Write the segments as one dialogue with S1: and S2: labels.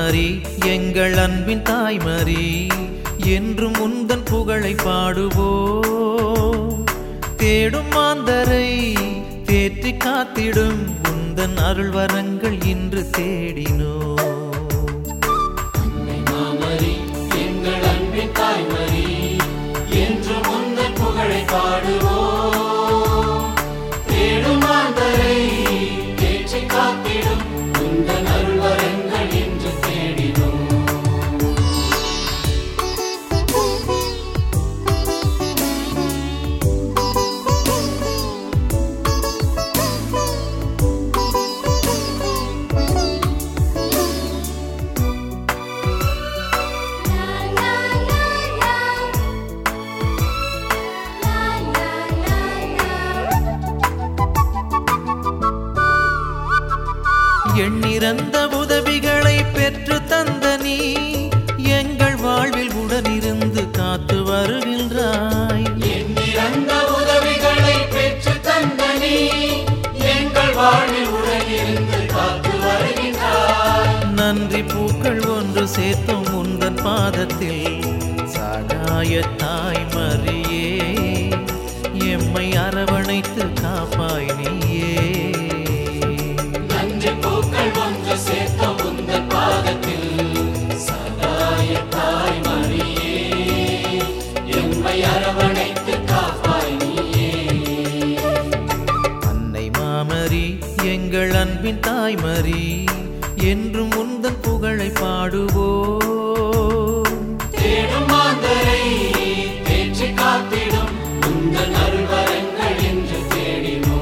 S1: மாமரி எங்கள் அன்பின் தாய்மரி என்றும் உந்தன் புகழை பாடுவோம். தேடும் மாந்தரை தேற்றி காத்திடும் உந்தன் அருள் வரங்கள் இன்று தேடினோம்.
S2: அன்னை மாமரி எங்கள் அன்பின் தாய்மரி என்றும் உந்தன் புகழை பாடுவோம். தேடும் மாந்தரை தேற்றி காத்திடும் உந்தன் அருள் வரங்கள் இன்று தேடினோம்.
S1: எண்ணிறந்த உதவிகளை பெற்று தந்த நீ எங்கள் வாழ்வில் உடனிருந்து காத்து வருகின்றாய்.
S2: எண்ணிறந்த உதவிகளை பெற்று தந்த நீ எங்கள் வாழ்வில் உடனிருந்து காத்து வருகின்றாய்.
S1: நன்றி பூக்கள் ஒன்று சேர்த்தும் உந்தன் பாதத்தில் சகாய தாய்மரியே எம்மை அரவணைத்து காப்பாய் நீயே.
S2: நன்றி பூக்கள் ஒன்று சேர்த்த உந்தன் பாதத்தில் சகாய தாய்மரியே எம்மை அரவணைத்து காப்பாய் நீயே.
S1: அன்னை மாமரி எங்கள் அன்பின் தாய்மரி என்றும் உந்தன் புகழை பாடுவோம்.
S2: தேடும் மாந்தரை தேற்றி காத்திடும் உந்தன் அருள் வரங்கள் என்று தேடினோம்.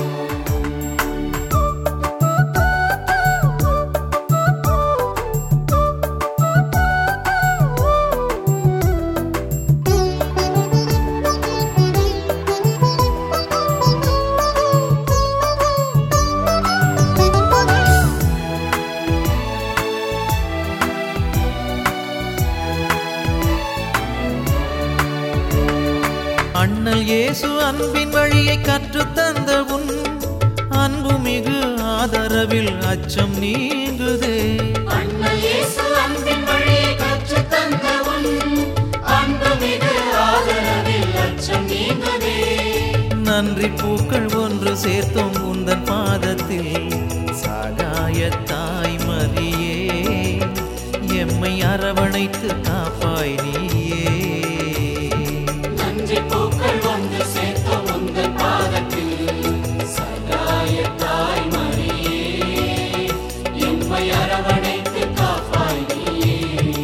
S1: அண்ணல் இயேசு அன்பின் வழியை கற்றுத்தந்த உன் அன்புமிகு ஆதரவில் அச்சம் நீங்குதே.
S2: அண்ணல் இயேசு அன்பின் வழியை கற்றுத் தந்த உன் அன்புமிகு ஆதரவில் அச்சம் நீங்குதே.
S1: நன்றி பூக்கள் ஒன்று சேர்த்தும் உந்தன் பாதத்தில் சகாய தாய்மரியே எம்மை அரவணைத்து காப்பாய் நீயே.
S2: நன்றி பூக்கள் ஒன்று சேர்த்த உந்தன் பாதத்தில் சகாய தாய்மரியே எம்மை அரவணைத்து காப்பாய் நீயே.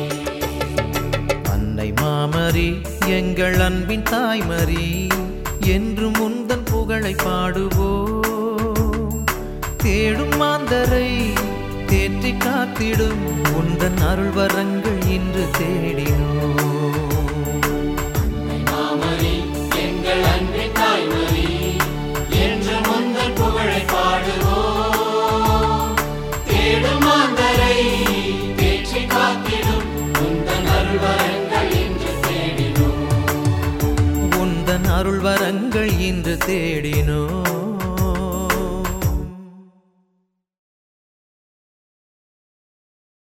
S1: அன்னை மாமரி எங்கள் அன்பின் தாய்மரி என்றும் உந்தன் புகழை பாடுவோம். தேடும் மாந்தரை தேற்றி காத்திடும் உந்தன் அருள் வரங்கள் இன்று தேடினோம்.
S2: அன்னை மாமரி எங்கள் அன்பின் தாய்மரி என்றும் உந்தன் புகழை பாடுவோம். தேடும் மாந்தரை தேற்றி காத்திடும் உந்தன் அருள் வரங்கள் இன்று தேடினோம்.
S1: உந்தன் அருள் வரங்கள் இன்று தேடினோம்.